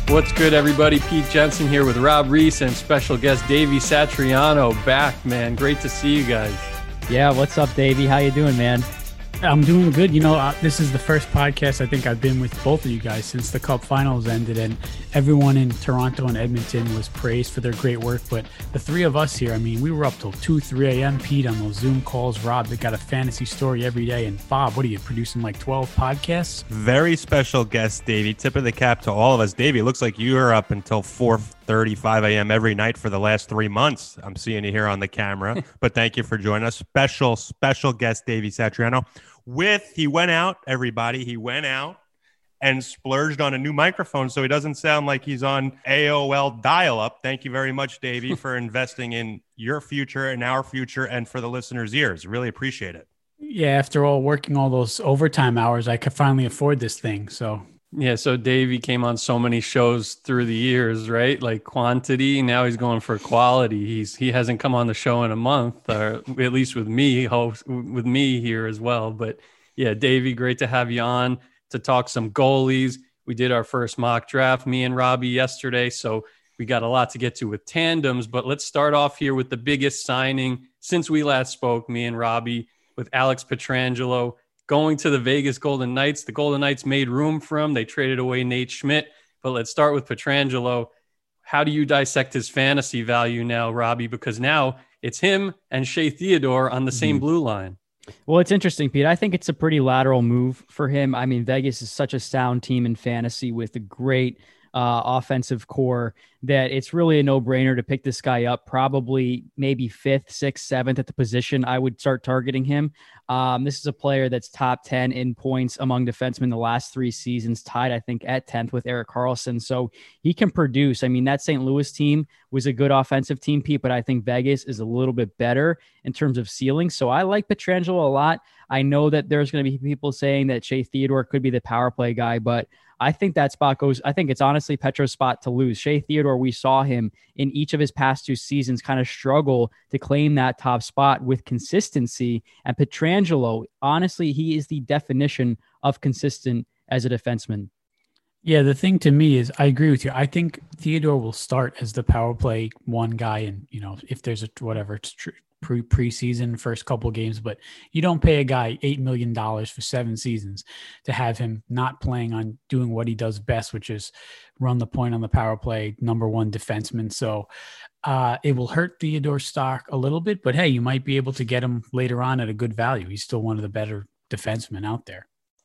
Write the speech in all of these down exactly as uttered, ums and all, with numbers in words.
What's good, everybody? Pete Jensen here with Rob Reese and special guest Davey Satriano back, man. Great to see you guys. Yeah, what's up, Davey? How you doing, man? I'm doing good. You know, uh, this is the first podcast I think I've been with both of you guys since the Cup Finals ended, and everyone in Toronto and Edmonton was praised for their great work. But the three of us here, I mean, we were up till two, three a.m. Pete on those Zoom calls. Rob, they got a fantasy story every day. And Bob, what are you, producing like twelve podcasts? Very special guest, Davey. Tip of the cap to all of us. Davey, it looks like you are up until four thirty-five a.m. every night for the last three months. I'm seeing you here on the camera, but thank you for joining us. Special, special guest, Davey Satriano. With, he went out, everybody, he went out and splurged on a new microphone so he doesn't sound like he's on A O L dial-up. Thank you very much, Davey, for investing in your future and our future and for the listeners' ears. Really appreciate it. Yeah, after all working all those overtime hours, I could finally afford this thing, so... Yeah, so Davey came on so many shows through the years, right? Like quantity. Now he's going for quality. He's he hasn't come on the show in a month, or at least with me, host with me here as well. But yeah, Davey, great to have you on to talk some goalies. We did our first mock draft, me and Robbie yesterday, so we got a lot to get to with tandems. But let's start off here with the biggest signing since we last spoke, me and Robbie, with Alex Pietrangelo. Going to the Vegas Golden Knights. The Golden Knights made room for him. They traded away Nate Schmidt. But let's start with Pietrangelo. How do you dissect his fantasy value now, Robbie? Because now it's him and Shea Theodore on the same mm-hmm. blue line. Well, it's interesting, Pete. I think it's a pretty lateral move for him. I mean, Vegas is such a sound team in fantasy with a great uh, offensive core that it's really a no-brainer to pick this guy up. Probably maybe fifth, sixth, seventh at the position. I would start targeting him. Um, this is a player that's top ten in points among defensemen the last three seasons, tied, I think, at tenth with Erik Karlsson. So he can produce. I mean, that Saint Louis team was a good offensive team, Pete, but I think Vegas is a little bit better in terms of ceiling. So I like Pietrangelo a lot. I know that there's going to be people saying that Shea Theodore could be the power play guy, but I think that spot goes, I think it's honestly Petro's spot to lose. Shea Theodore, we saw him in each of his past two seasons kind of struggle to claim that top spot with consistency. And Pietrangelo, honestly, he is the definition of consistent as a defenseman. Yeah, the thing to me is I agree with you. I think Theodore will start as the power play one guy. And, you know, if there's a whatever, it's true. Pre preseason first couple games, but you don't pay a guy eight million dollars for seven seasons to have him not playing on doing what he does best, which is run the point on the power play, number one defenseman. So uh, it will hurt Theodore's stock a little bit, but hey, you might be able to get him later on at a good value. He's still one of the better defensemen out there.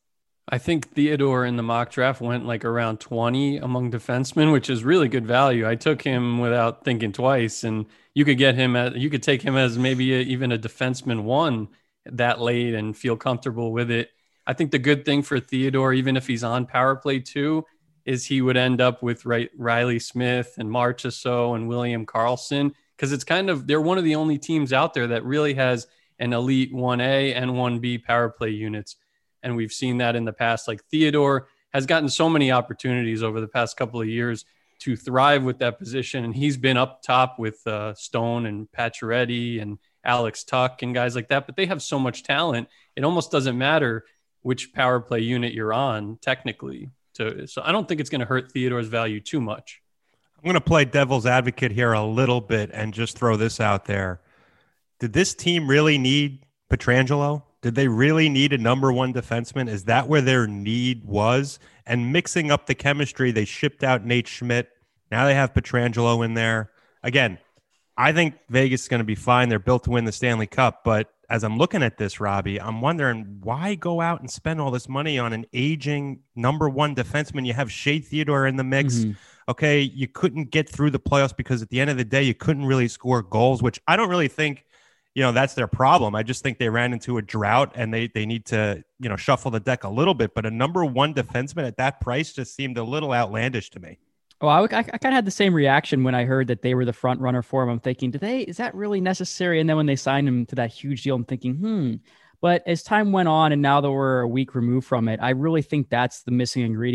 I think Theodore in the mock draft went like around twenty among defensemen, which is really good value. I took him without thinking twice, and you could get him at, you could take him as maybe a, even a defenseman one that late and feel comfortable with it. I think the good thing for Theodore, even if he's on power play two, is he would end up with right, Riley Smith and Marchessault and William Karlsson, because it's kind of, they're one of the only teams out there that really has an elite one A and one B power play units. And we've seen that in the past. Like Theodore has gotten so many opportunities over the past couple of years to thrive with that position. And he's been up top with uh, Stone and Pacioretty and Alex Tuck and guys like that. But they have so much talent. It almost doesn't matter which power play unit you're on technically. To, so I don't think it's going to hurt Theodore's value too much. I'm going to play devil's advocate here a little bit and just throw this out there. Did this team really need Pietrangelo? Did they really need a number one defenseman? Is that where their need was? And mixing up the chemistry, they shipped out Nate Schmidt. Now they have Pietrangelo in there. Again, I think Vegas is going to be fine. They're built to win the Stanley Cup. But as I'm looking at this, Robbie, I'm wondering why go out and spend all this money on an aging number one defenseman? You have Shea Theodore in the mix. Mm-hmm. Okay, you couldn't get through the playoffs because at the end of the day, you couldn't really score goals, which I don't really think – you know, that's their problem. I just think they ran into a drought and they they need to, you know, shuffle the deck a little bit. But a number one defenseman at that price just seemed a little outlandish to me. Well, I, I, I kind of had the same reaction when I heard that they were the front runner for him. I'm thinking, do they, is that really necessary? And then when they signed him to that huge deal, I'm thinking, hmm. But as time went on and now that we're a week removed from it, I really think that's the missing ingredient.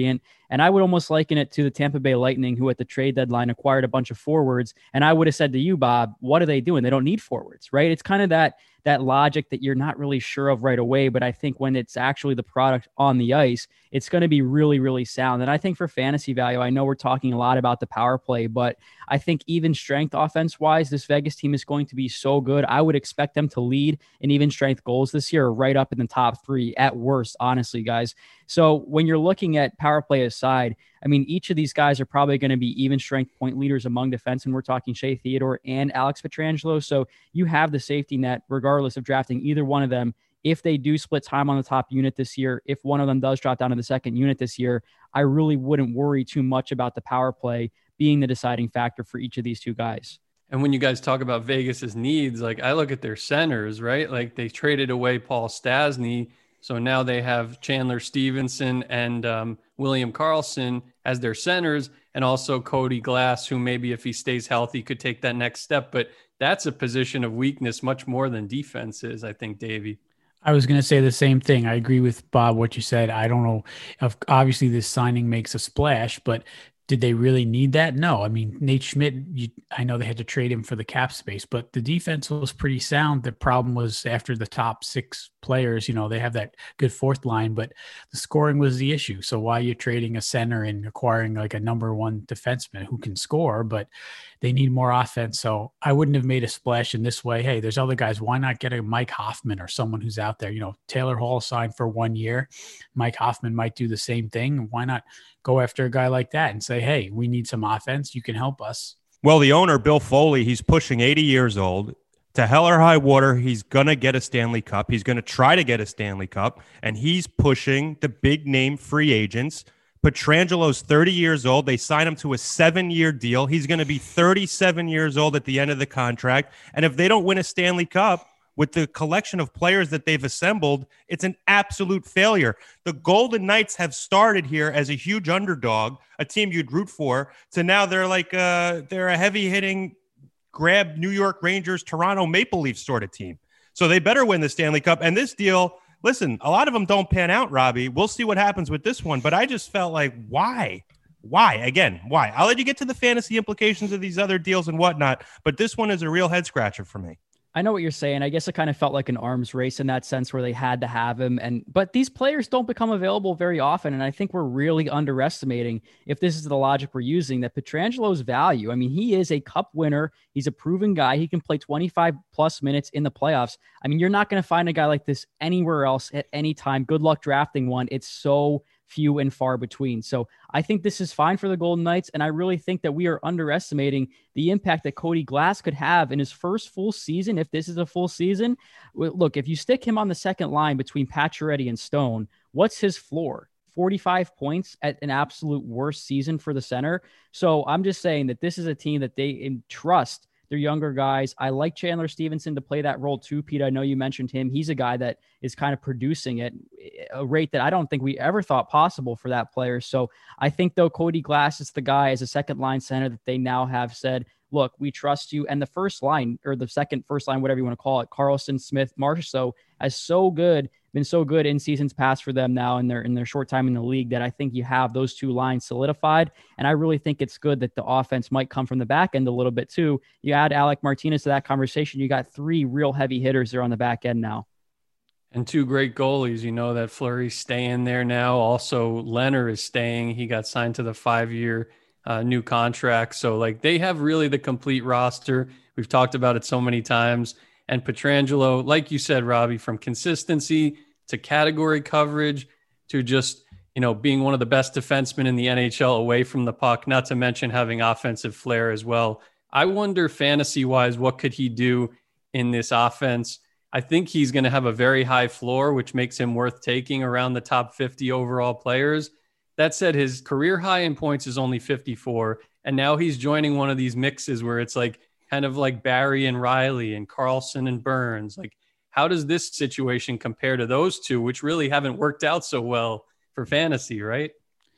And I would almost liken it to the Tampa Bay Lightning, who at the trade deadline acquired a bunch of forwards. And I would have said to you, Bob, what are they doing? They don't need forwards, right? It's kind of that that logic that you're not really sure of right away. But I think when it's actually the product on the ice, it's going to be really, really sound. And I think for fantasy value, I know we're talking a lot about the power play, but I think even strength offense wise, this Vegas team is going to be so good. I would expect them to lead in even strength goals this year, right up in the top three at worst, honestly, guys. So when you're looking at power play aside, I mean, each of these guys are probably going to be even strength point leaders among defense. And we're talking Shea Theodore and Alex Pietrangelo. So you have the safety net, regardless of drafting either one of them. If they do split time on the top unit this year, if one of them does drop down to the second unit this year, I really wouldn't worry too much about the power play being the deciding factor for each of these two guys. And when you guys talk about Vegas's needs, like I look at their centers, right? Like they traded away Paul Stastny. So now they have Chandler Stevenson and um, William Karlsson as their centers, and also Cody Glass, who maybe if he stays healthy could take that next step. But that's a position of weakness much more than defense is, I think, Davey. I was going to say the same thing. I agree with Bob, what you said. I don't know if obviously this signing makes a splash, but did they really need that? No. I mean, Nate Schmidt, you, I know they had to trade him for the cap space, but the defense was pretty sound. The problem was after the top six players, you know, they have that good fourth line, but the scoring was the issue. So why are you trading a center and acquiring like a number one defenseman who can score, but they need more offense. So I wouldn't have made a splash in this way. Hey, there's other guys. Why not get a Mike Hoffman or someone who's out there? You know, Taylor Hall signed for one year. Mike Hoffman might do the same thing. Why not go after a guy like that and say, hey, we need some offense. You can help us. Well, the owner, Bill Foley, he's pushing eighty years old. To hell or high water, he's going to get a Stanley Cup. He's going to try to get a Stanley Cup, and he's pushing the big-name free agents. Pietrangelo's thirty years old. They sign him to a seven-year deal. He's going to be thirty-seven years old at the end of the contract. And if they don't win a Stanley Cup with the collection of players that they've assembled, it's an absolute failure. The Golden Knights have started here as a huge underdog, a team you'd root for, to now they're like uh, they're a heavy-hitting, grab New York Rangers, Toronto Maple Leafs sort of team. So they better win the Stanley Cup. And this deal, listen, a lot of them don't pan out, Robbie. We'll see what happens with this one. But I just felt like, why? Why? Again, why? I'll let you get to the fantasy implications of these other deals and whatnot. But this one is a real head scratcher for me. I know what you're saying. I guess it kind of felt like an arms race in that sense where they had to have him. And but these players don't become available very often. And I think we're really underestimating, if this is the logic we're using, that Pietrangelo's value. I mean, he is a cup winner. He's a proven guy. He can play twenty-five plus minutes in the playoffs. I mean, you're not going to find a guy like this anywhere else at any time. Good luck drafting one. It's so few and far between. So I think this is fine for the Golden Knights. And I really think that we are underestimating the impact that Cody Glass could have in his first full season. If this is a full season, look, if you stick him on the second line between Pacioretty and Stone, what's his floor? forty-five points at an absolute worst season for the center. So I'm just saying that this is a team that they entrust their younger guys. I like Chandler Stevenson to play that role too, Pete. I know you mentioned him. He's a guy that is kind of producing at a rate that I don't think we ever thought possible for that player. So I think, though, Cody Glass is the guy as a second line center that they now have said, look, we trust you. And the first line, or the second first line, whatever you want to call it, Karlsson, Smith, Marchessault, has so good, been so good in seasons past for them now in their in their short time in the league, that I think you have those two lines solidified. And I really think it's good that the offense might come from the back end a little bit too. You add Alec Martinez to that conversation, you got three real heavy hitters there on the back end now. And two great goalies. You know that Fleury's staying there now. Also, Leonard is staying. He got signed to the five-year uh, new contract. So, like, they have really the complete roster. We've talked about it so many times. And Pietrangelo, like you said, Robbie, from consistency to category coverage to just, you know, being one of the best defensemen in the N H L away from the puck, not to mention having offensive flair as well. I wonder, fantasy-wise, what could he do in this offense? I think he's going to have a very high floor, which makes him worth taking around the top fifty overall players. That said, his career high in points is only fifty-four. And now he's joining one of these mixes where it's like kind of like Barry and Riley and Karlsson and Burns. Like, how does this situation compare to those two, which really haven't worked out so well for fantasy, right?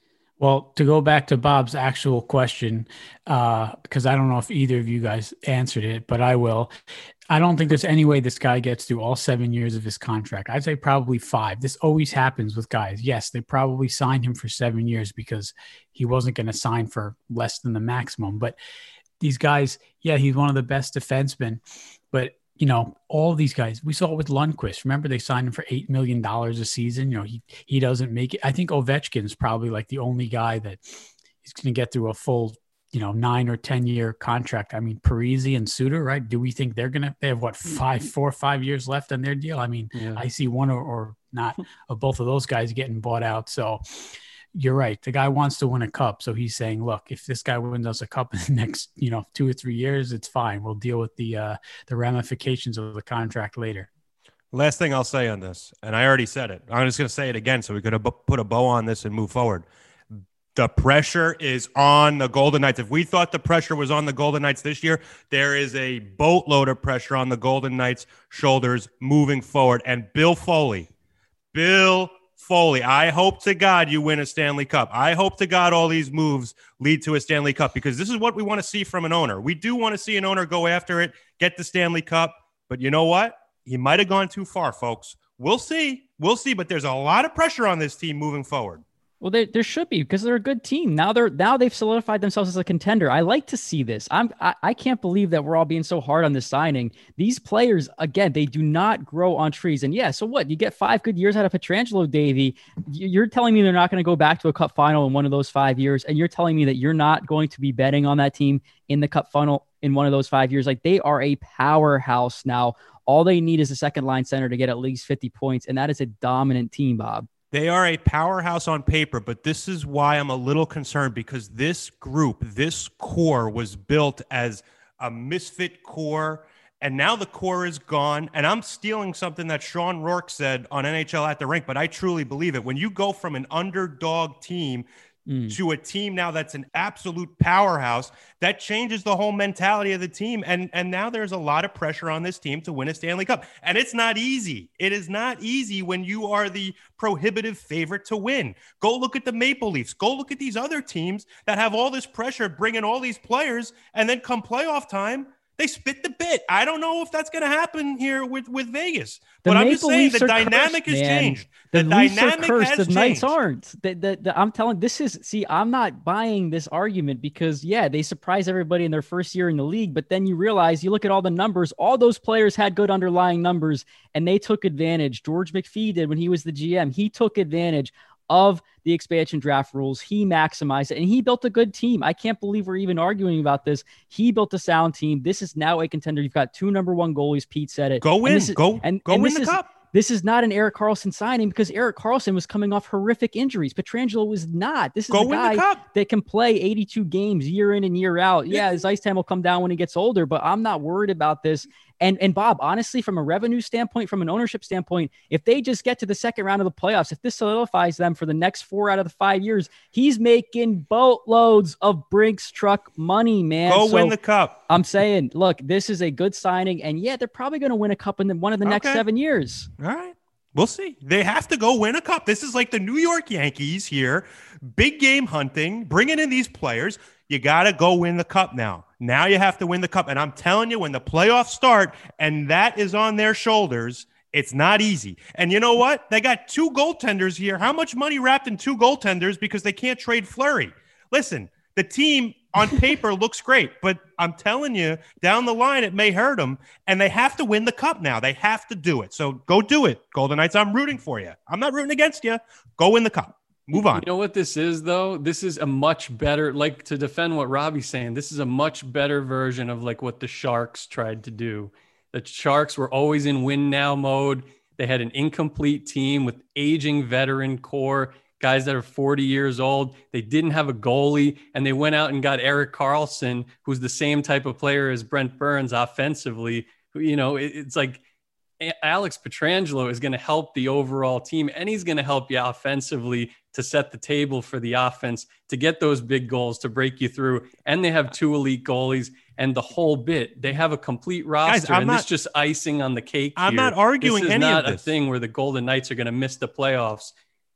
Well, to go back to Bob's actual question, uh, because I don't know if either of you guys answered it, but I will. I don't think there's any way this guy gets through all seven years of his contract. I'd say probably five. This always happens with guys. Yes, they probably signed him for seven years because he wasn't going to sign for less than the maximum. But these guys, yeah, he's one of the best defensemen. But, you know, all these guys, we saw it with Lundqvist. Remember, they signed him for eight million dollars a season. You know, he he doesn't make it. I think Ovechkin's probably like the only guy that is going to get through a full you know, nine or ten year contract. I mean, Parise and Suter, right? Do we think they're going to, they have what, five, four or five years left on their deal? I mean, yeah. I see one or, or not of both of those guys getting bought out. So you're right. The guy wants to win a cup. So he's saying, look, if this guy wins us a cup in the next, you know, two or three years, it's fine. We'll deal with the, uh, the ramifications of the contract later. Last thing I'll say on this, and I already said it, I'm just going to say it again so we could put a bow on this and move forward. The pressure is on the Golden Knights. If we thought the pressure was on the Golden Knights this year, there is a boatload of pressure on the Golden Knights' shoulders moving forward. And Bill Foley, Bill Foley, I hope to God you win a Stanley Cup. I hope to God all these moves lead to a Stanley Cup, because this is what we want to see from an owner. We do want to see an owner go after it, get the Stanley Cup. But you know what? He might have gone too far, folks. We'll see. We'll see. But there's a lot of pressure on this team moving forward. Well, there, there should be, because they're a good team. Now they're now they've solidified themselves as a contender. I like to see this. I'm I, I can't believe that we're all being so hard on this signing. These players, again, they do not grow on trees. And yeah, so what? You get five good years out of Pietrangelo, Davey. You're telling me they're not going to go back to a cup final in one of those five years, and you're telling me that you're not going to be betting on that team in the cup final in one of those five years. Like, they are a powerhouse now. All they need is a second line center to get at least fifty points, and that is a dominant team, Bob. They are a powerhouse on paper, but this is why I'm a little concerned, because this group, this core was built as a misfit core, and now the core is gone. And I'm stealing something that Sean Rourke said on N H L At the Rink, but I truly believe it. When you go from an underdog team mm. to a team now that's an absolute powerhouse, that changes the whole mentality of the team. And, and now there's a lot of pressure on this team to win a Stanley Cup. And it's not easy. It is not easy when you are the prohibitive favorite to win. Go look at the Maple Leafs. Go look at these other teams that have all this pressure, bringing all these players, and then come playoff time, they spit the bit. I don't know if that's going to happen here with, with Vegas. The but Maple I'm just saying Leafs the are dynamic cursed, has man. changed. The, the Leafs dynamic are cursed. has The changed. Knights aren't. The, the, the, I'm telling this is, see, I'm not buying this argument, because, yeah, they surprise everybody in their first year in the league. But then you realize, you look at all the numbers, all those players had good underlying numbers, and they took advantage. George McPhee did when he was the G M. He took advantage of the expansion draft rules. He maximized it, and he built a good team. I can't believe we're even arguing about this. He built a sound team. This is now a contender. You've got two number one goalies. Pete said it. Go win. Is, go and, go and win the is, cup. This is not an Erik Karlsson signing, because Erik Karlsson was coming off horrific injuries. Pietrangelo was not. This is Go a win guy the cup. that can play eighty-two games year in and year out. Yeah, his ice time will come down when he gets older, but I'm not worried about this. And and Bob, honestly, from a revenue standpoint, from an ownership standpoint, if they just get to the second round of the playoffs, if this solidifies them for the next four out of the five years, he's making boatloads of Brinks truck money, man. Go so win the cup. I'm saying, look, this is a good signing, and yeah, they're probably going to win a cup in the, one of the next Okay. seven years. All right. We'll see. They have to go win a cup. This is like the New York Yankees here. Big game hunting, bringing in these players. You got to go win the cup now. Now you have to win the cup. And I'm telling you, when the playoffs start and that is on their shoulders, it's not easy. And you know what? They got two goaltenders here. How much money wrapped in two goaltenders because they can't trade Fleury? Listen, the team on paper looks great, but I'm telling you, down the line, it may hurt them. And they have to win the cup now. They have to do it. So go do it, Golden Knights. I'm rooting for you. I'm not rooting against you. Go win the cup. Move on. You know what this is, though? This is a much better, like, to defend what Robbie's saying, this is a much better version of like what the Sharks tried to do. The Sharks were always in win now mode. They had an incomplete team with aging veteran core, guys that are forty years old. They didn't have a goalie, and they went out and got Erik Karlsson, who's the same type of player as Brent Burns offensively. You know, it, it's like Alex Pietrangelo is going to help the overall team, and he's going to help you offensively to set the table for the offense, to get those big goals, to break you through. And they have two elite goalies and the whole bit. They have a complete roster, Guys, I'm and not, this just icing on the cake. I'm here. not arguing this is any not of a this. thing where the Golden Knights are going to miss the playoffs.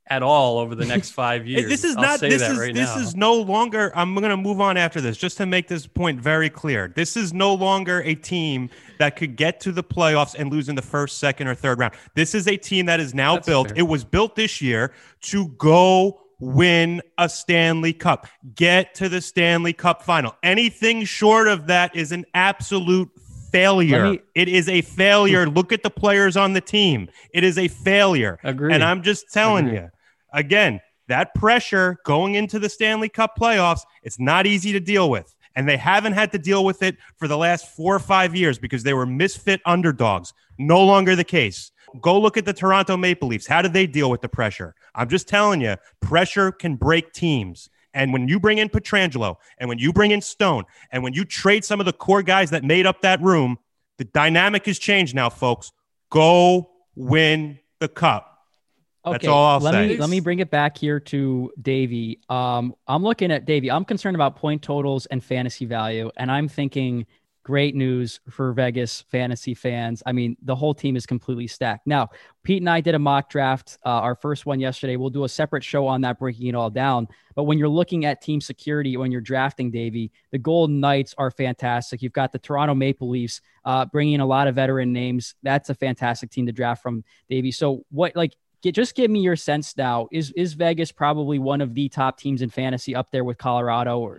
at all over the next five years. This is I'll not. say This that is right this now. is no longer. I'm going to move on after this, just to make this point very clear. This is no longer a team that could get to the playoffs and lose in the first, second, or third round. This is a team that is now That's built. fair. It was built this year to go win a Stanley Cup, get to the Stanley Cup final. Anything short of that is an absolute failure. Me, it is a failure. Look at the players on the team. It is a failure. Agreed. And I'm just telling Agreed. you, again, that pressure going into the Stanley Cup playoffs, it's not easy to deal with. And they haven't had to deal with it for the last four or five years because they were misfit underdogs. No longer the case. Go look at the Toronto Maple Leafs. How did they deal with the pressure? I'm just telling you, pressure can break teams. And when you bring in Pietrangelo, and when you bring in Stone, and when you trade some of the core guys that made up that room, the dynamic has changed now, folks. Go win the cup. Okay, That's all I'll let say. me let me bring it back here to Davey. Um, I'm looking at Davey. I'm concerned about point totals and fantasy value, and I'm thinking great news for Vegas fantasy fans. I mean, the whole team is completely stacked. Now, Pete and I did a mock draft, uh, our first one yesterday. We'll do a separate show on that, breaking it all down. But when you're looking at team security, when you're drafting, Davey, the Golden Knights are fantastic. You've got the Toronto Maple Leafs uh, bringing in a lot of veteran names. That's a fantastic team to draft from, Davey. So what, like, Get, just give me your sense now. Is is Vegas probably one of the top teams in fantasy up there with Colorado? Or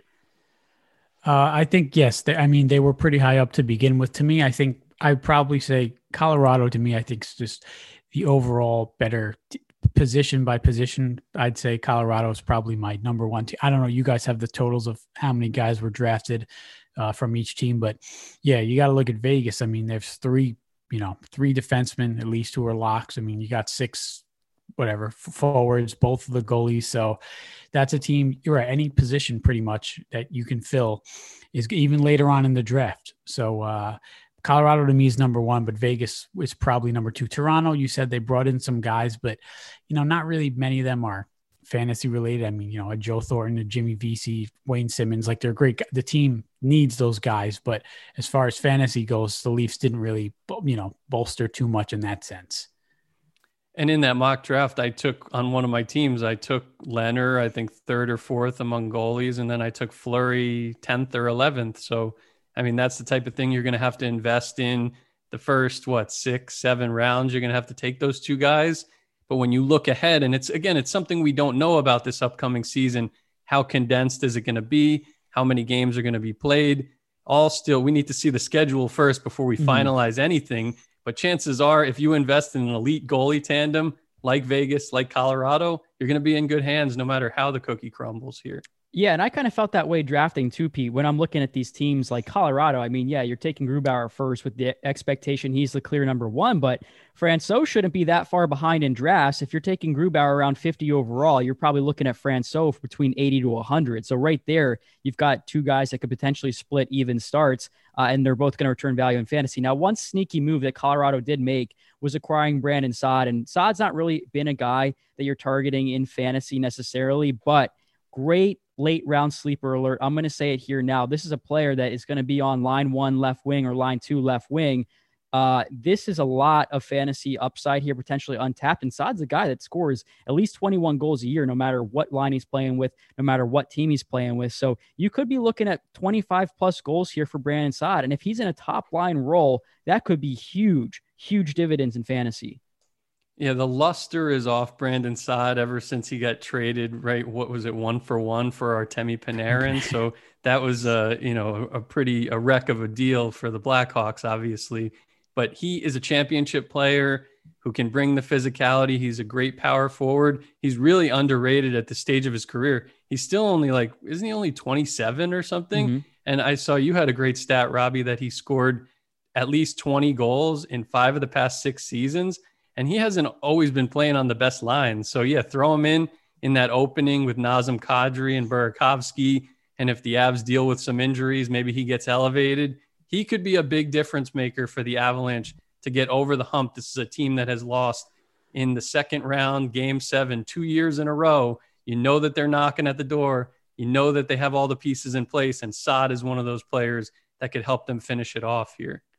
uh, I think, yes. They, I mean, they were pretty high up to begin with. To me, I think I'd probably say Colorado, to me, I think is just the overall better t- position by position. I'd say Colorado is probably my number one team. I don't know. You guys have the totals of how many guys were drafted uh, from each team. But, yeah, you got to look at Vegas. I mean, there's three, you know, three defensemen at least who are locks. I mean, you got six whatever forwards, both of the goalies. So that's a team, you're at any position pretty much that you can fill is even later on in the draft. So uh, Colorado to me is number one, but Vegas is probably number two. Toronto, you said they brought in some guys, but you know, not really many of them are fantasy related. I mean, you know, a Joe Thornton, a Jimmy Vesey, Wayne Simmons, like they're great. The team needs those guys, but as far as fantasy goes, the Leafs didn't really, you know, bolster too much in that sense. And in that mock draft, I took on one of my teams, I took Leonard, I think third or fourth among goalies. And then I took Fleury tenth or eleventh. So, I mean, that's the type of thing you're going to have to invest in the first, what, six, seven rounds. You're going to have to take those two guys. But when you look ahead, and it's, again, it's something we don't know about this upcoming season. How condensed is it going to be? How many games are going to be played? All still, we need to see the schedule first before we mm-hmm. finalize anything. But chances are, if you invest in an elite goalie tandem like Vegas, like Colorado, you're going to be in good hands no matter how the cookie crumbles here. Yeah, and I kind of felt that way drafting too, Pete. When I'm looking at these teams like Colorado, I mean, yeah, you're taking Grubauer first with the expectation he's the clear number one, but Francouz shouldn't be that far behind in drafts. If you're taking Grubauer around fifty overall, you're probably looking at Francouz between eighty to one hundred. So right there, you've got two guys that could potentially split even starts, uh, and they're both going to return value in fantasy. Now, one sneaky move that Colorado did make was acquiring Brandon Saad, and Saad's not really been a guy that you're targeting in fantasy necessarily, but great late round sleeper alert. I'm going to say it here now. This is a player that is going to be on line one left wing or line two left wing. Uh, this is a lot of fantasy upside here, potentially untapped. And Saad's a guy that scores at least twenty-one goals a year, no matter what line he's playing with, no matter what team he's playing with. So you could be looking at twenty-five plus goals here for Brandon Saad. And if he's in a top line role, that could be huge, huge dividends in fantasy. Yeah, the luster is off Brandon Saad ever since he got traded, right? What was it, one for one for Artemi Panarin? So that was a, you know, a pretty a wreck of a deal for the Blackhawks, obviously. But he is a championship player who can bring the physicality. He's a great power forward. He's really underrated at the stage of his career. He's still only like, isn't he only twenty-seven or something? Mm-hmm. And I saw you had a great stat, Robbie, that he scored at least twenty goals in five of the past six seasons. And he hasn't always been playing on the best lines. So, yeah, throw him in in that opening with Nazem Kadri and Burakovsky. And if the Avs deal with some injuries, maybe he gets elevated. He could be a big difference maker for the Avalanche to get over the hump. This is a team that has lost in the second round, game seven, two years in a row. You know that they're knocking at the door. You know that they have all the pieces in place. And Saad is one of those players that could help them finish it off here.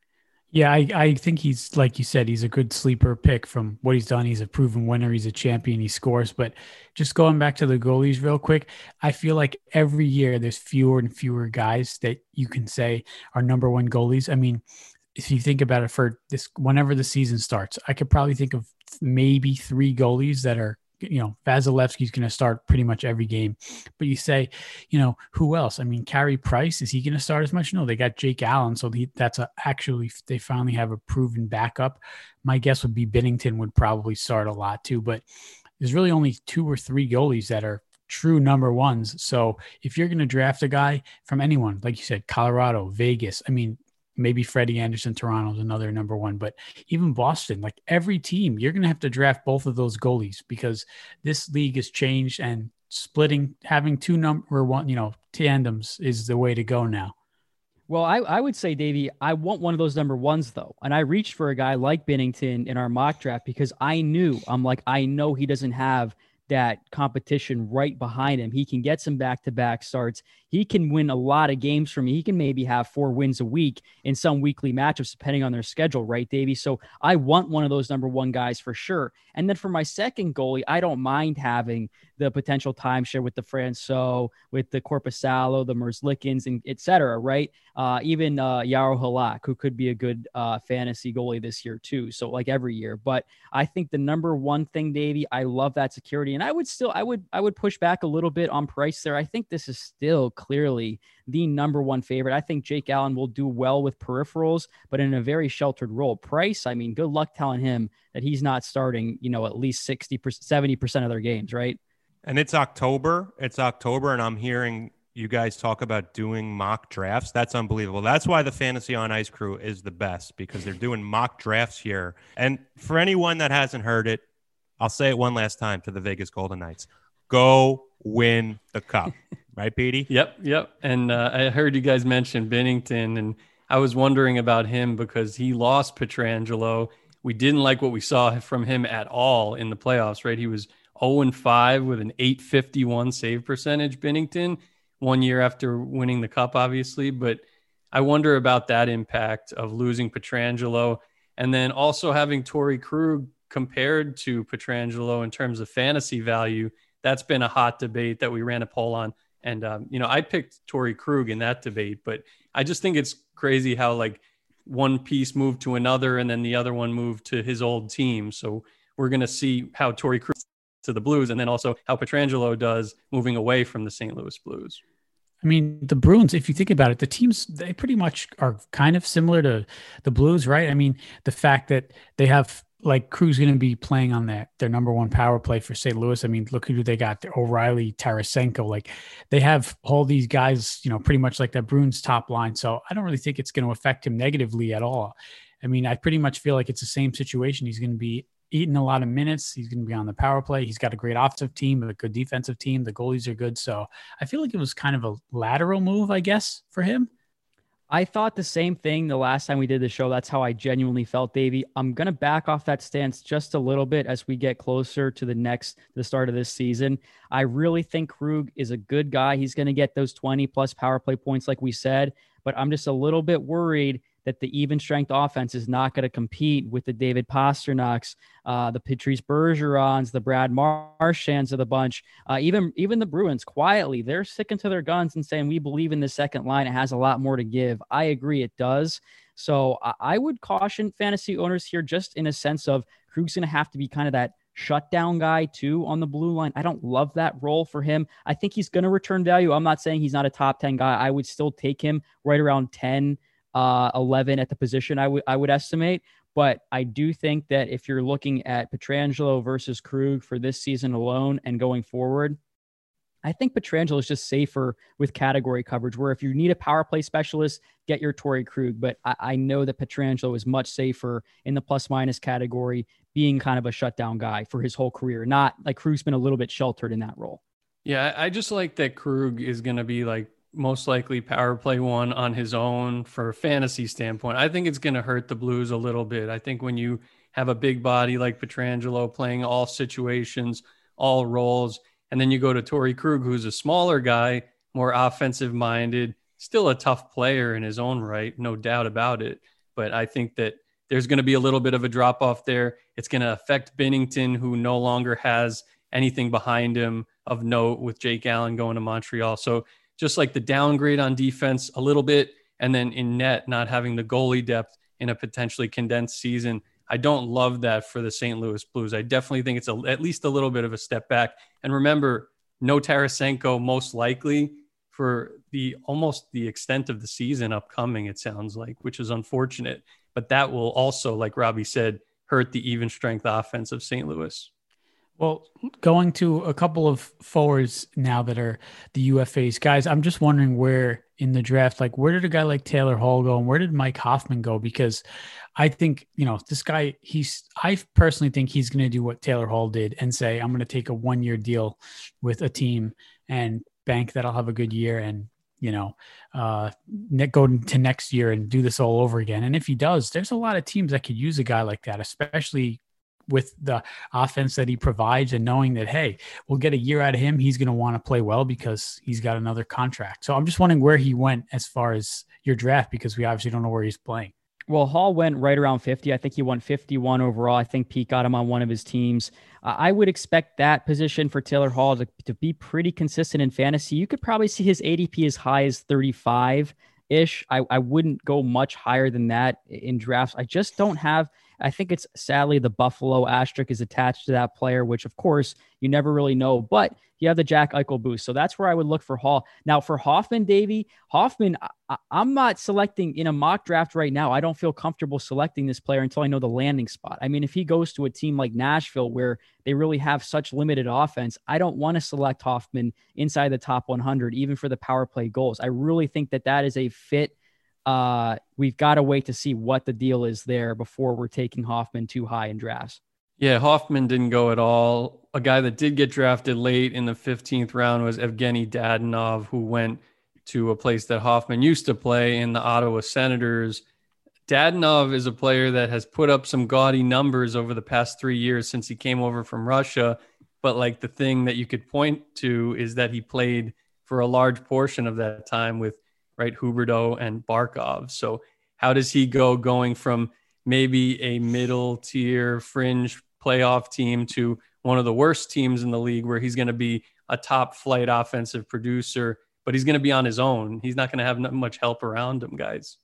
Yeah, I, I think he's, like you said, he's a good sleeper pick from what he's done. He's a proven winner. He's a champion. He scores. But just going back to the goalies real quick, I feel like every year there's fewer and fewer guys that you can say are number one goalies. I mean, if you think about it for this, whenever the season starts, I could probably think of maybe three goalies that are, you know, Vasilevsky's going to start pretty much every game. But you say, you know, who else? I mean, Carey Price, is he going to start as much? No, they got Jake Allen. So he, that's a, actually, they finally have a proven backup. My guess would be Binnington would probably start a lot too. But there's really only two or three goalies that are true number ones. So if you're going to draft a guy from anyone, like you said, Colorado, Vegas, I mean, maybe Freddie Anderson, Toronto's another number one, but even Boston, like every team, you're going to have to draft both of those goalies because this league has changed and splitting, having two number one, you know, tandems is the way to go now. Well, I, I would say, Davey, I want one of those number ones, though. And I reached for a guy like Binnington in our mock draft because I knew, I'm like, I know he doesn't have that competition right behind him. He can get some back-to-back starts. He can win a lot of games for me. He can maybe have four wins a week in some weekly matchups, depending on their schedule, right, Davey? So I want one of those number one guys for sure. And then for my second goalie, I don't mind having the potential timeshare with the Francois, with the Korpisalo, the Merzlikins, and et cetera, right? Uh, even uh, Jaro Halak, who could be a good uh, fantasy goalie this year too. So like every year. But I think the number one thing, Davey, I love that security. And I would still, I would, I would push back a little bit on Price there. I think this is still clearly the number one favorite. I think Jake Allen will do well with peripherals, but in a very sheltered role. Price, I mean, good luck telling him that he's not starting, you know, at least sixty percent, seventy percent of their games, right? And it's October. It's October, and I'm hearing you guys talk about doing mock drafts. That's unbelievable. That's why the Fantasy on Ice crew is the best, because they're doing mock drafts here. And for anyone that hasn't heard it, I'll say it one last time to the Vegas Golden Knights. Go win the cup. Right, Petey? Yep, yep. And uh, I heard you guys mention Binnington, and I was wondering about him because he lost Pietrangelo. We didn't like what we saw from him at all in the playoffs, right? He was oh and five with an eight fifty-one save percentage, Binnington, one year after winning the cup, obviously. But I wonder about that impact of losing Pietrangelo and then also having Torrey Krug compared to Pietrangelo in terms of fantasy value. That's been a hot debate that we ran a poll on. And, um, you know, I picked Torrey Krug in that debate, but I just think it's crazy how like one piece moved to another and then the other one moved to his old team. So we're going to see how Torrey Krug to the Blues and then also how Pietrangelo does moving away from the Saint Louis Blues. I mean, the Bruins, if you think about it, the teams, they pretty much are kind of similar to the Blues, right? I mean, the fact that they have like Krug's going to be playing on that their number one power play for Saint Louis. I mean, look who they got, O'Reilly, Tarasenko. Like they have all these guys, you know, pretty much like that Bruins top line. So I don't really think it's going to affect him negatively at all. I mean, I pretty much feel like it's the same situation. He's going to be eating a lot of minutes. He's going to be on the power play. He's got a great offensive team, a good defensive team. The goalies are good. So I feel like it was kind of a lateral move, I guess, for him. I thought the same thing the last time we did the show. That's how I genuinely felt, Davey. I'm going to back off that stance just a little bit as we get closer to the next, the start of this season. I really think Krug is a good guy. He's going to get those twenty plus power play points, like we said, but I'm just a little bit worried that the even strength offense is not going to compete with the David Pasternaks, uh, the Patrice Bergerons, the Brad Marchands of the bunch, uh, even even the Bruins quietly. They're sticking to their guns and saying, we believe in the second line. It has a lot more to give. I agree it does. So I, I would caution fantasy owners here just in a sense of Krug's going to have to be kind of that shutdown guy too on the blue line. I don't love that role for him. I think he's going to return value. I'm not saying he's not a top ten guy. I would still take him right around ten, Uh, eleven at the position, I would I would estimate. But I do think that if you're looking at Pietrangelo versus Krug for this season alone and going forward, I think Pietrangelo is just safer with category coverage, where if you need a power play specialist, get your Torrey Krug. But I, I know that Pietrangelo is much safer in the plus minus category, being kind of a shutdown guy for his whole career. Not like Krug's been a little bit sheltered in that role. Yeah, I just like that Krug is going to be like most likely power play one on his own for a fantasy standpoint. I think it's going to hurt the Blues a little bit. I think when you have a big body like Pietrangelo playing all situations, all roles, and then you go to Torrey Krug, who's a smaller guy, more offensive minded, still a tough player in his own right, no doubt about it. but I think that there's going to be a little bit of a drop off there. It's going to affect Binnington, who no longer has anything behind him of note with Jake Allen going to Montreal. So just like the downgrade on defense a little bit, and then in net, not having the goalie depth in a potentially condensed season. I don't love that for the Saint Louis Blues. I definitely think it's a, at least a little bit of a step back. And remember, no Tarasenko most likely for the almost the extent of the season upcoming, it sounds like, which is unfortunate. But that will also, like Robbie said, hurt the even strength offense of Saint Louis. Well, going to a couple of forwards now that are the U F As, guys, I'm just wondering where in the draft, like where did a guy like Taylor Hall go and where did Mike Hoffman go? Because I think, you know, this guy, he's, I personally think he's going to do what Taylor Hall did and say, I'm going to take a one year deal with a team and bank that I'll have a good year and, you know, uh, go to next year and do this all over again. And if he does, there's a lot of teams that could use a guy like that, especially with the offense that he provides and knowing that, hey, we'll get a year out of him. He's going to want to play well because he's got another contract. So I'm just wondering where he went as far as your draft, because we obviously don't know where he's playing. Well, Hall went right around fifty. I think he won fifty-one overall. I think Pete got him on one of his teams. Uh, I would expect that position for Taylor Hall to, to be pretty consistent in fantasy. You could probably see his A D P as high as thirty-five-ish. I, I wouldn't go much higher than that in drafts. I just don't have – I think it's sadly the Buffalo asterisk is attached to that player, which, of course, you never really know. But you have the Jack Eichel boost. So that's where I would look for Hall. Now, for Hoffman, Davey, Hoffman, I, I'm not selecting in a mock draft right now. I don't feel comfortable selecting this player until I know the landing spot. I mean, if he goes to a team like Nashville where they really have such limited offense, I don't want to select Hoffman inside the top one hundred, even for the power play goals. I really think that that is a fit. Uh, we've got to wait to see what the deal is there before we're taking Hoffman too high in drafts. Yeah, Hoffman didn't go at all. A guy that did get drafted late in the fifteenth round was Evgeny Dadonov, who went to a place that Hoffman used to play in the Ottawa Senators. Dadonov is a player that has put up some gaudy numbers over the past three years since he came over from Russia. But like the thing that you could point to is that he played for a large portion of that time with right Huberdeau and Barkov. So how does he go going from maybe a middle tier fringe playoff team to one of the worst teams in the league where he's going to be a top flight offensive producer, but he's going to be on his own. He's not going to have much help around him, guys.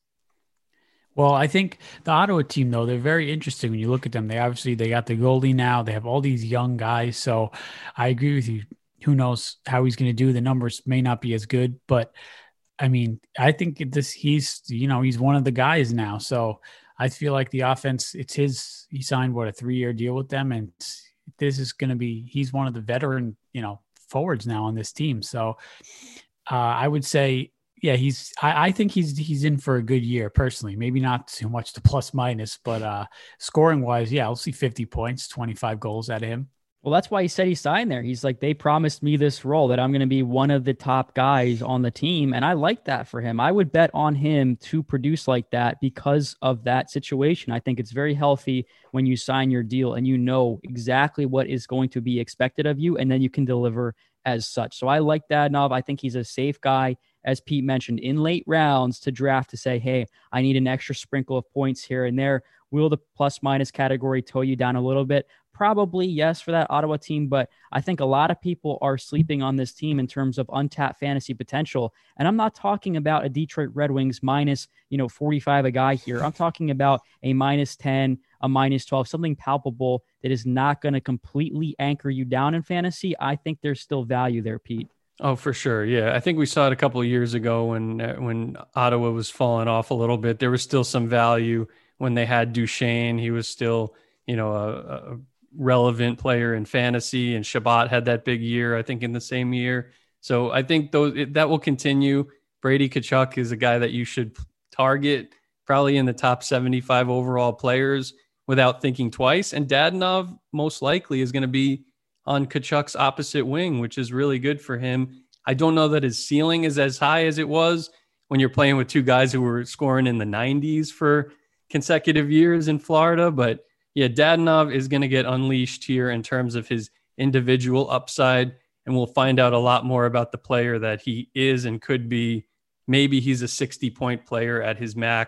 Well, I think the Ottawa team, though, they're very interesting when you look at them. They obviously, they got the goalie now. They have all these young guys. So I agree with you. Who knows how he's going to do? The numbers may not be as good, but I mean, I think this, he's, you know, he's one of the guys now. So I feel like the offense, it's his, he signed what, a three year deal with them. And this is going to be, he's one of the veteran, you know, forwards now on this team. So uh, I would say, yeah, he's, I, I think he's, he's in for a good year personally, maybe not too much the plus minus, but uh, scoring wise, yeah, I'll see fifty points, twenty-five goals out of him. Well, that's why he said he signed there. He's like, they promised me this role that I'm going to be one of the top guys on the team. And I like that for him. I would bet on him to produce like that because of that situation. I think it's very healthy when you sign your deal and you know exactly what is going to be expected of you, and then you can deliver as such. So I like Dadonov. I think he's a safe guy, as Pete mentioned, in late rounds to draft to say, hey, I need an extra sprinkle of points here and there. Will the plus minus category tow you down a little bit? Probably yes for that Ottawa team, but I think a lot of people are sleeping on this team in terms of untapped fantasy potential. And I'm not talking about a Detroit Red Wings minus, you know, forty-five a guy here. I'm talking about a minus ten, a minus twelve, something palpable that is not going to completely anchor you down in fantasy. I think there's still value there, Pete. Oh, for sure. Yeah. I think we saw it a couple of years ago when, uh, when Ottawa was falling off a little bit. There was still some value when they had Duchesne. He was still, you know, a, a relevant player in fantasy, and Shabbat had that big year, I think, in the same year. So I think those it, that will continue. Brady Tkachuk is a guy that you should target probably in the top seventy-five overall players without thinking twice. And Dadonov most likely is going to be on Tkachuk's opposite wing, which is really good for him. I don't know that his ceiling is as high as it was when you're playing with two guys who were scoring in the nineties for consecutive years in Florida, but yeah, Dadonov is going to get unleashed here in terms of his individual upside, and we'll find out a lot more about the player that he is and could be. Maybe he's a sixty-point player at his max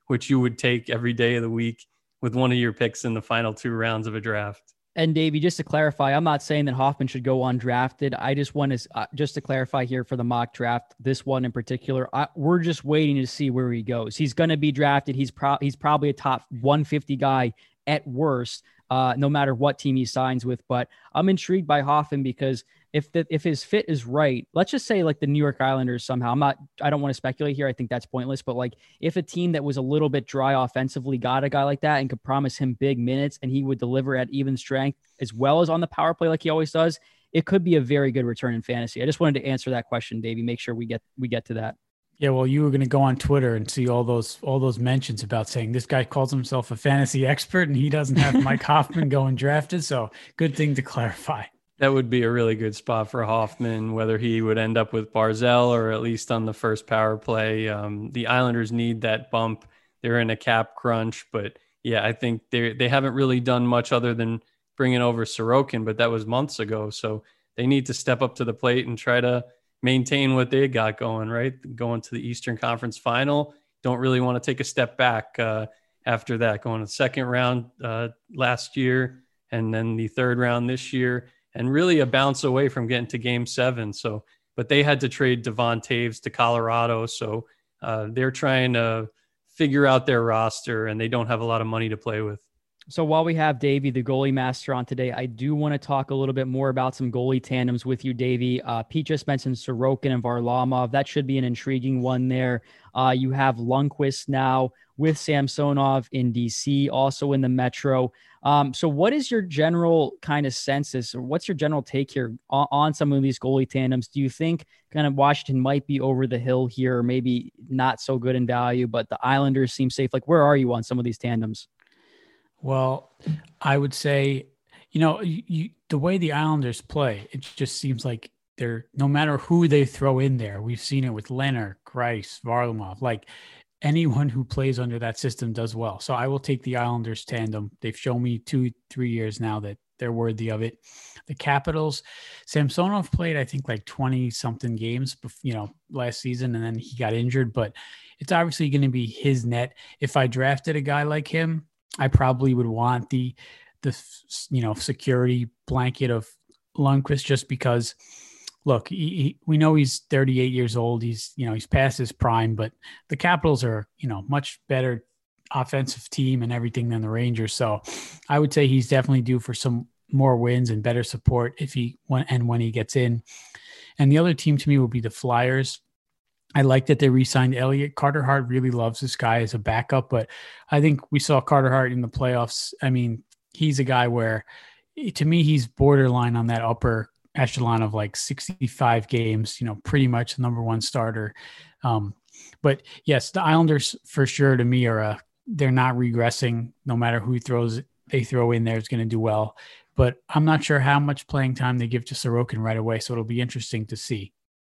which you would take every day of the week with one of your picks in the final two rounds of a draft. And Davey, just to clarify, I'm not saying that Hoffman should go undrafted. I just want to, uh, just to clarify here for the mock draft, this one in particular, I, we're just waiting to see where he goes. He's going to be drafted. He's, pro- he's probably a top one fifty guy at worst, uh, no matter what team he signs with. But I'm intrigued by Hoffman because if the, if his fit is right, let's just say like the New York Islanders somehow, I'm not, I don't want to speculate here. I think that's pointless, but like if a team that was a little bit dry offensively got a guy like that and could promise him big minutes and he would deliver at even strength as well as on the power play, like he always does, it could be a very good return in fantasy. I just wanted to answer that question, Davey, make sure we get, we get to that. Yeah, well, you were going to go on Twitter and see all those all those mentions about saying this guy calls himself a fantasy expert and he doesn't have Mike Hoffman going drafted. So good thing to clarify. That would be a really good spot for Hoffman, whether he would end up with Barzal or at least on the first power play. Um, the Islanders need that bump. They're in a cap crunch, but yeah, I think they they haven't really done much other than bringing over Sorokin, but that was months ago. So they need to step up to the plate and try to maintain what they got going, right? Going to the Eastern Conference Final. Don't really want to take a step back uh, after that, going to the second round uh, last year and then the third round this year. And really a bounce away from getting to game seven. So, but they had to trade Devon Taves to Colorado. So uh, they're trying to figure out their roster and they don't have a lot of money to play with. So while we have Davey, the goalie master, on today, I do want to talk a little bit more about some goalie tandems with you, Davey. Uh, Pete just mentioned Sorokin and Varlamov. That should be an intriguing one there. Uh, you have Lundqvist now with Samsonov in D C, also in the Metro. Um, so what is your general kind of census, or what's your general take here on, on some of these goalie tandems? Do you think kind of Washington might be over the hill here, or maybe not so good in value, but the Islanders seem safe? Like, where are you on some of these tandems? Well, I would say, you know, you, you, the way the Islanders play, it just seems like they're, no matter who they throw in there, we've seen it with Leonard, Greiss, Varlamov, like anyone who plays under that system does well. So I will take the Islanders tandem. They've shown me two, three years now that they're worthy of it. The Capitals, Samsonov played, I think, like twenty something games, you know, last season, and then he got injured, but it's obviously going to be his net. If I drafted a guy like him, I probably would want the, the, you know, security blanket of Lundqvist, just because, look, he, he, we know he's thirty-eight years old. He's, you know, he's past his prime, but the Capitals are, you know, much better offensive team and everything than the Rangers. So I would say he's definitely due for some more wins and better support if he, when, and when he gets in. And the other team to me will be the Flyers. I like that they re-signed Elliott. Carter Hart really loves this guy as a backup, but I think we saw Carter Hart in the playoffs. I mean, he's a guy where, to me, he's borderline on that upper echelon of like sixty-five games, you know, pretty much the number one starter. Um, but yes, the Islanders for sure to me are a, they're not regressing. No matter who throws they throw in there is going to do well, but I'm not sure how much playing time they give to Sorokin right away. So it'll be interesting to see.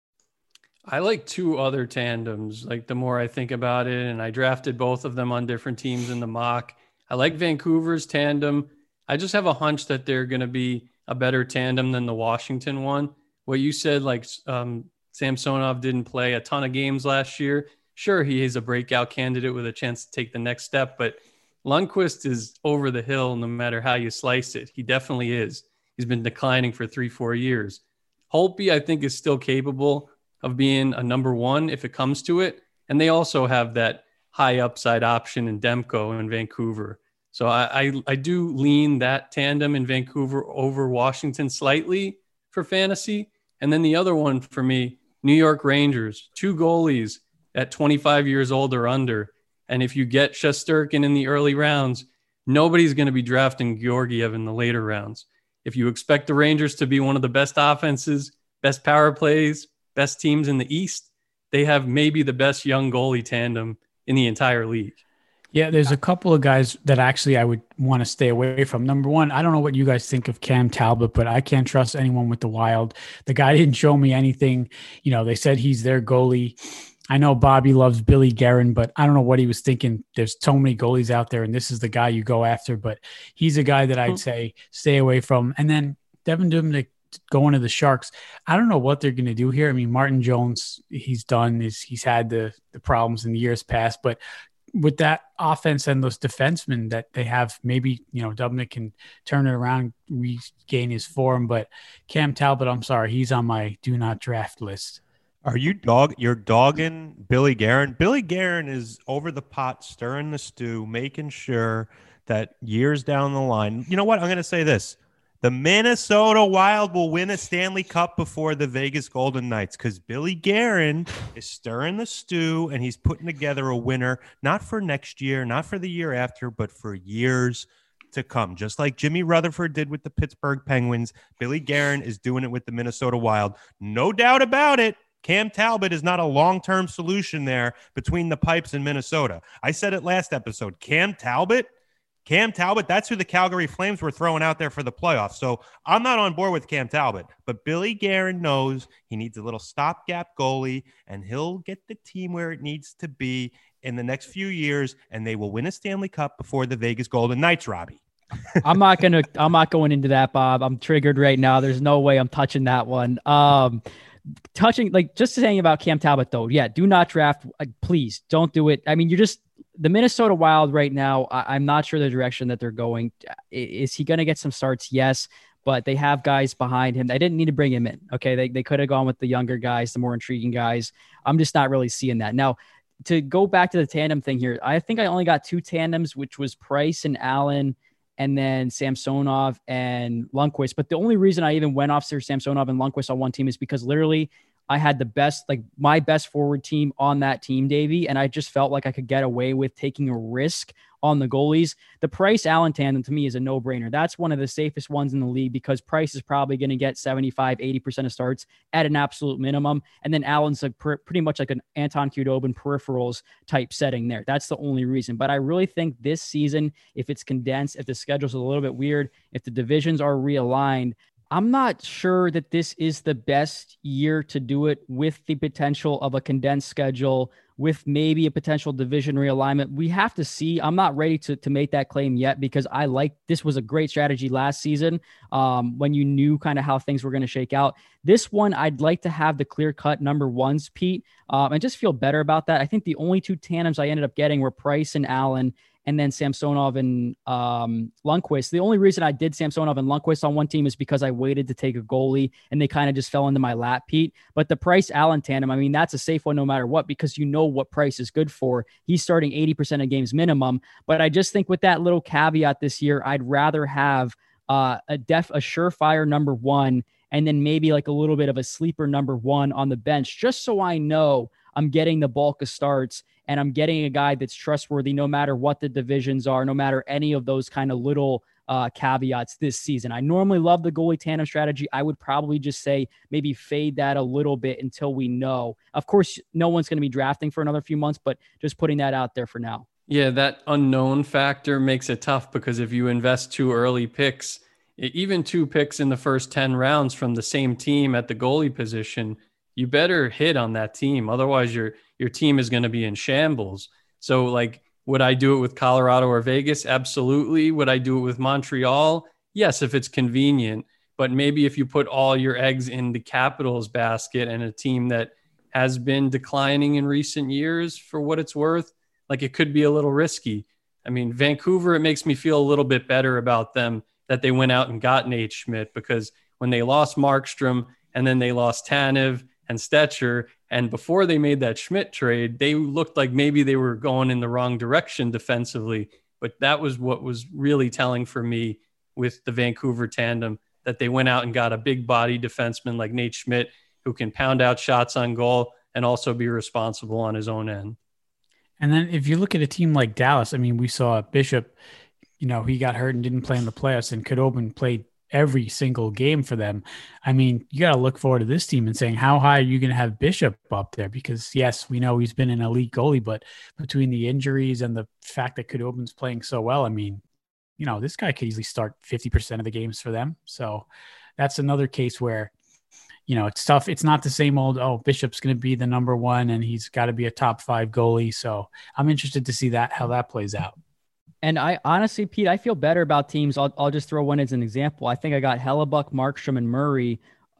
I like two other tandems, like the more I think about it, and I drafted both of them on different teams in the mock. I like Vancouver's tandem. I just have a hunch that they're going to be a better tandem than the Washington one. What you said, like um, Samsonov didn't play a ton of games last year. Sure, he is a breakout candidate with a chance to take the next step, but Lundqvist is over the hill no matter how you slice it. He definitely is. He's been declining for three, four years. Holtby, I think, is still capable of being a number one if it comes to it. And they also have that high upside option in Demko in Vancouver. So I, I, I do lean that tandem in Vancouver over Washington slightly for fantasy. And then the other one for me, New York Rangers, two goalies at twenty-five years old or under. And if you get Shesterkin in the early rounds, nobody's going to be drafting Georgiev in the later rounds. If you expect the Rangers to be one of the best offenses, best power plays, best teams in the East, they have maybe the best young goalie tandem in the entire league. Yeah, there's a couple of guys that actually I would want to stay away from. Number one, I don't know what you guys think of Cam Talbot, but I can't trust anyone with the Wild. The guy didn't show me anything. You know, they said he's their goalie. I know Bobby loves Billy Guerin, but I don't know what he was thinking. There's so many goalies out there, and this is the guy you go after. But he's a guy that I'd say stay away from. And then Devin Dubnyk going to the Sharks. I don't know what they're going to do here. I mean, Martin Jones, he's done. He's, he's had the, the problems in the years past, but with that offense and those defensemen that they have, maybe, you know, Dubnyk can turn it around, regain his form. But Cam Talbot, I'm sorry, he's on my do not draft list. Are you dog? You're dogging Billy Guerin? Billy Guerin is over the pot, stirring the stew, making sure that years down the line, you know what? I'm going to say this. The Minnesota Wild will win a Stanley Cup before the Vegas Golden Knights because Billy Guerin is stirring the stew and he's putting together a winner, not for next year, not for the year after, but for years to come. Just like Jimmy Rutherford did with the Pittsburgh Penguins, Billy Guerin is doing it with the Minnesota Wild. No doubt about it. Cam Talbot is not a long-term solution there between the pipes in Minnesota. I said it last episode. Cam Talbot, Cam Talbot, that's who the Calgary Flames were throwing out there for the playoffs. So I'm not on board with Cam Talbot, but Billy Guerin knows he needs a little stopgap goalie, and he'll get the team where it needs to be in the next few years, and they will win a Stanley Cup before the Vegas Golden Knights, Robbie. I'm not going to, I'm not going into that, Bob. I'm triggered right now. There's no way I'm touching that one. Um, touching, like, just saying about Cam Talbot though. Yeah. Do not draft. Like, please don't do it. I mean, you're just, the Minnesota Wild right now, I, I'm not sure the direction that they're going. Is he going to get some starts? Yes, but they have guys behind him. They didn't need to bring him in. Okay. They, they could have gone with the younger guys, the more intriguing guys. I'm just not really seeing that. Now, to go back to the tandem thing here, I think I only got two tandems, which was Price and Allen, and then Samsonov and Lundqvist. But the only reason I even went off Sir Samsonov and Lundqvist on one team is because literally I had the best, like my best forward team on that team, Davey. And I just felt like I could get away with taking a risk on the goalies. The Price Allen tandem to me is a no brainer. That's one of the safest ones in the league because Price is probably going to get seventy-five, eighty percent of starts at an absolute minimum. And then Allen's like pr- pretty much like an Anton Khudobin peripherals type setting there. That's the only reason. But I really think this season, if it's condensed, if the schedule's a little bit weird, if the divisions are realigned, I'm not sure that this is the best year to do it with the potential of a condensed schedule, with maybe a potential division realignment. We have to see. I'm not ready to, to make that claim yet because I like, this was a great strategy last season um, when you knew kind of how things were going to shake out. This one, I'd like to have the clear cut number ones, Pete, um, and just feel better about that. I think the only two tandems I ended up getting were Price and Allen, and then Samsonov and um, Lundqvist. The only reason I did Samsonov and Lundqvist on one team is because I waited to take a goalie, and they kind of just fell into my lap, Pete. But the Price-Allen tandem, I mean, that's a safe one no matter what because you know what Price is good for. He's starting eighty percent of games minimum. But I just think with that little caveat this year, I'd rather have uh, a def a surefire number one and then maybe like a little bit of a sleeper number one on the bench just so I know I'm getting the bulk of starts and I'm getting a guy that's trustworthy no matter what the divisions are, no matter any of those kind of little uh, caveats this season. I normally love the goalie tandem strategy. I would probably just say maybe fade that a little bit until we know. Of course, no one's going to be drafting for another few months, but just putting that out there for now. Yeah, that unknown factor makes it tough because if you invest two early picks, even two picks in the first ten rounds from the same team at the goalie position, you better hit on that team. Otherwise, your your team is going to be in shambles. So, like, would I do it with Colorado or Vegas? Absolutely. Would I do it with Montreal? Yes, if it's convenient. But maybe if you put all your eggs in the Capitals basket and a team that has been declining in recent years for what it's worth, like it could be a little risky. I mean, Vancouver, it makes me feel a little bit better about them that they went out and got Nate Schmidt because when they lost Markstrom and then they lost Tanev and Stetcher, and before they made that Schmidt trade, they looked like maybe they were going in the wrong direction defensively. But that was what was really telling for me with the Vancouver tandem, that they went out and got a big body defenseman like Nate Schmidt who can pound out shots on goal and also be responsible on his own end. And then if you look at a team like Dallas, I mean, we saw Bishop, you know, he got hurt and didn't play in the playoffs, and Khudobin played every single game for them. I mean, you got to look forward to this team and saying, how high are you going to have Bishop up there? Because yes, we know he's been an elite goalie, but between the injuries and the fact that Khudobin's playing so well, I mean, you know, this guy could easily start fifty percent of the games for them. So that's another case where, you know, it's tough. It's not the same old, oh, Bishop's going to be the number one and he's got to be a top five goalie. So I'm interested to see that, how that plays out. And I honestly, Pete, I feel better about teams. I'll, I'll just throw one as an example. I think I got Hellebuck, Markstrom, and Murray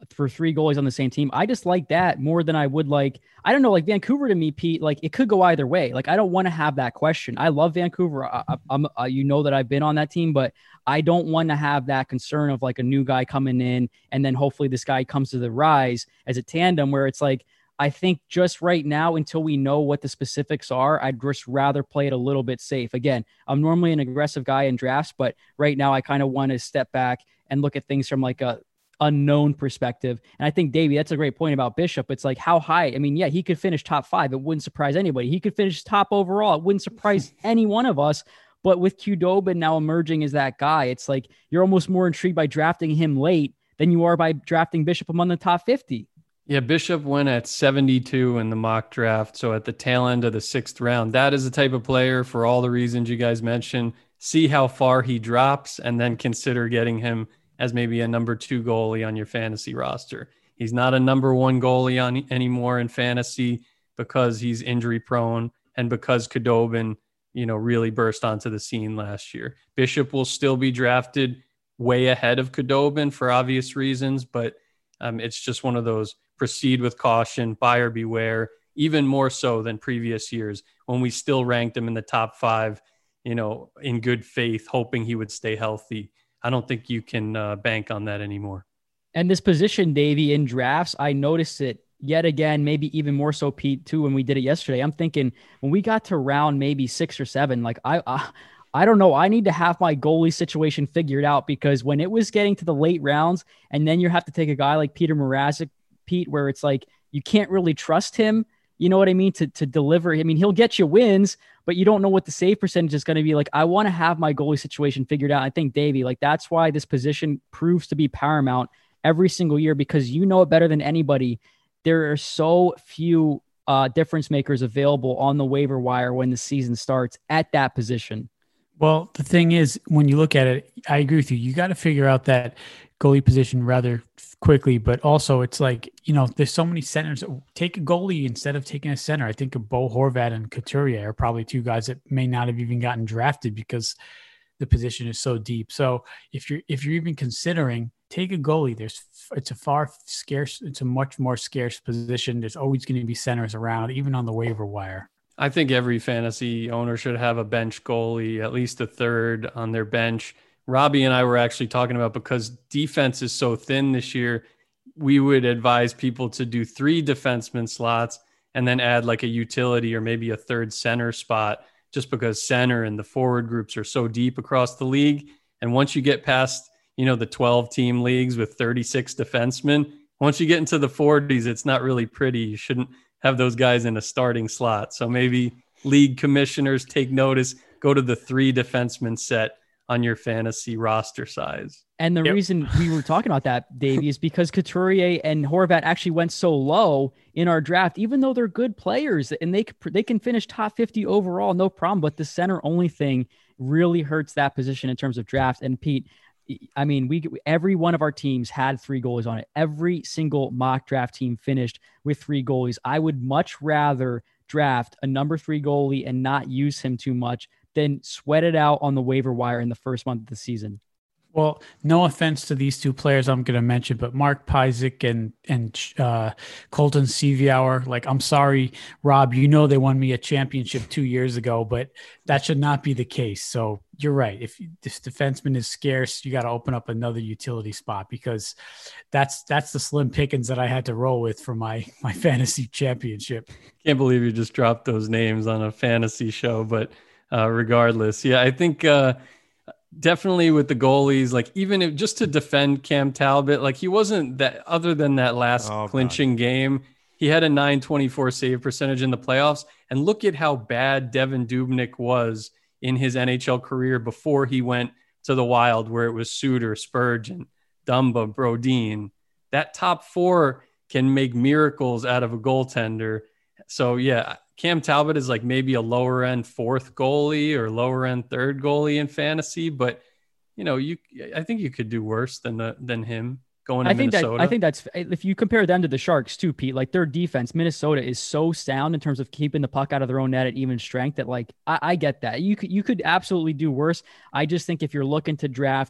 for three goalies on the same team. I just like that more than I would like, I don't know, like Vancouver to me, Pete, like it could go either way. Like, I don't want to have that question. I love Vancouver. I, I, I'm, uh, you know that I've been on that team, but I don't want to have that concern of like a new guy coming in and then hopefully this guy comes to the rise as a tandem where it's like, I think just right now, until we know what the specifics are, I'd just rather play it a little bit safe. Again, I'm normally an aggressive guy in drafts, but right now I kind of want to step back and look at things from like a unknown perspective. And I think, Davey, that's a great point about Bishop. It's like, how high? I mean, yeah, he could finish top five. It wouldn't surprise anybody. He could finish top overall. It wouldn't surprise any one of us. But with Khudobin now emerging as that guy, it's like you're almost more intrigued by drafting him late than you are by drafting Bishop among the top fifty. Yeah, Bishop went at seventy-two in the mock draft, so at the tail end of the sixth round. That is the type of player, for all the reasons you guys mentioned. See how far he drops and then consider getting him as maybe a number two goalie on your fantasy roster. He's not a number one goalie on anymore in fantasy because he's injury prone and because Khudobin, you know, really burst onto the scene last year. Bishop will still be drafted way ahead of Khudobin for obvious reasons, but um, it's just one of those proceed with caution, buyer beware, even more so than previous years when we still ranked him in the top five, you know, in good faith, hoping he would stay healthy. I don't think you can uh, bank on that anymore. And this position, Davey, in drafts, I noticed it yet again, maybe even more so, Pete, too, when we did it yesterday. I'm thinking when we got to round maybe six or seven, like I, I, I don't know, I need to have my goalie situation figured out, because when it was getting to the late rounds and then you have to take a guy like Peter Mrazek, Pete, where it's like you can't really trust him. You know what I mean? To to deliver. I mean, he'll get you wins, but you don't know what the save percentage is going to be. Like, I want to have my goalie situation figured out. I think, Davey, like that's why this position proves to be paramount every single year, because you know it better than anybody. There are so few uh, difference makers available on the waiver wire when the season starts at that position. Well, the thing is, when you look at it, I agree with you. You got to figure out that goalie position rather quickly, but also it's like, you know, there's so many centers. Take a goalie instead of taking a center. I think of Bo Horvat and Couturier are probably two guys that may not have even gotten drafted because the position is so deep. So if you're if you're even considering, take a goalie. There's it's a far scarce. It's a much more scarce position. There's always going to be centers around, even on the waiver wire. I think every fantasy owner should have a bench goalie, at least a third on their bench. Robbie and I were actually talking about, because defense is so thin this year, we would advise people to do three defenseman slots and then add like a utility or maybe a third center spot, just because center and the forward groups are so deep across the league. And once you get past, you know, the twelve team leagues with thirty-six defensemen, once you get into the forties, it's not really pretty. You shouldn't have those guys in a starting slot. So maybe league commissioners take notice, go to the three defenseman set on your fantasy roster size. And the Yep. reason we were talking about that, Davey, is because Couturier and Horvat actually went so low in our draft, even though they're good players and they they can finish top fifty overall, no problem. But the center only thing really hurts that position in terms of draft. And Pete, I mean, we every one of our teams had three goalies on it. Every single mock draft team finished with three goalies. I would much rather draft a number three goalie and not use him too much than sweat it out on the waiver wire in the first month of the season. Well, no offense to these two players I'm going to mention, but Mark Pysyk and and uh, Colton Seviauer, like, I'm sorry, Rob, you know they won me a championship two years ago, but that should not be the case. So you're right. If this defenseman is scarce, you got to open up another utility spot, because that's that's the slim pickings that I had to roll with for my my fantasy championship. Can't believe you just dropped those names on a fantasy show, but uh, regardless, yeah, I think uh, definitely with the goalies, like even if just to defend Cam Talbot, like he wasn't that, other than that last Oh, clinching God. game, he had a nine twenty-four save percentage in the playoffs. And look at how bad Devin Dubnyk was in his N H L career before he went to the Wild, where it was Suter, Spurgeon, Dumba, Brodin. That top four can make miracles out of a goaltender. So yeah, Cam Talbot is like maybe a lower end fourth goalie or lower end third goalie in fantasy, but you know, you I think you could do worse than the, than him going to I think Minnesota. that I think that's if you compare them to the Sharks too, Pete. Like their defense, Minnesota is so sound in terms of keeping the puck out of their own net at even strength that, like, I, I get that you could you could absolutely do worse. I just think if you're looking to draft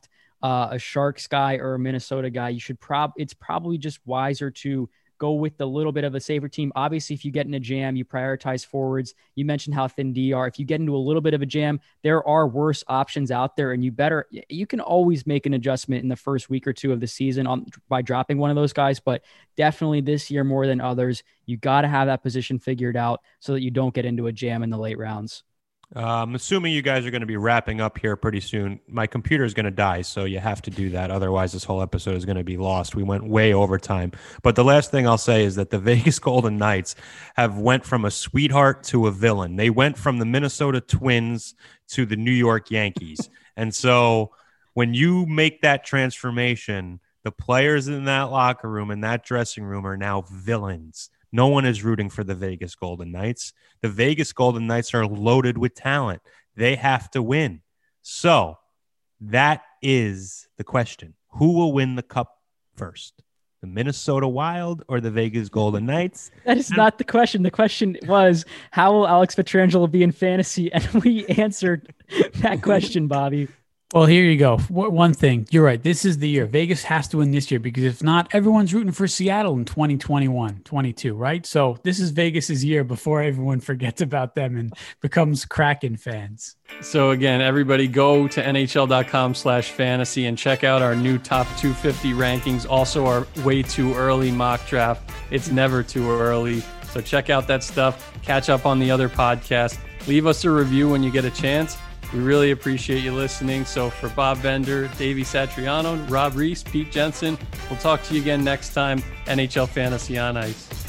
uh, a Sharks guy or a Minnesota guy, you should prob it's probably just wiser to go with a little bit of a safer team. Obviously, if you get in a jam, you prioritize forwards. You mentioned how thin D are. If you get into a little bit of a jam, there are worse options out there, and you better, you can always make an adjustment in the first week or two of the season on by dropping one of those guys. But definitely this year more than others, you got to have that position figured out so that you don't get into a jam in the late rounds. Uh, I'm assuming you guys are going to be wrapping up here pretty soon. My computer is going to die, so you have to do that. Otherwise, this whole episode is going to be lost. We went way over time. But the last thing I'll say is that the Vegas Golden Knights have went from a sweetheart to a villain. They went from the Minnesota Twins to the New York Yankees. And so when you make that transformation, the players in that locker room and that dressing room are now villains. No one is rooting for the Vegas Golden Knights. The Vegas Golden Knights are loaded with talent. They have to win. So that is the question. Who will win the cup first? The Minnesota Wild or the Vegas Golden Knights? That is not the question. The question was, how will Alex Pietrangelo be in fantasy? And we answered that question, Bobby. Well, here you go. One thing, you're right. This is the year. Vegas has to win this year because if not, everyone's rooting for Seattle in twenty twenty-one, twenty-two, right? So this is Vegas's year before everyone forgets about them and becomes Kraken fans. So again, everybody go to N H L dot com slash fantasy and check out our new top two fifty rankings. Also our way too early mock draft. It's never too early. So check out that stuff. Catch up on the other podcast. Leave us a review when you get a chance. We really appreciate you listening. So for Bob Bender, Davey Satriano, Rob Reese, Pete Jensen, we'll talk to you again next time. N H L Fantasy on Ice.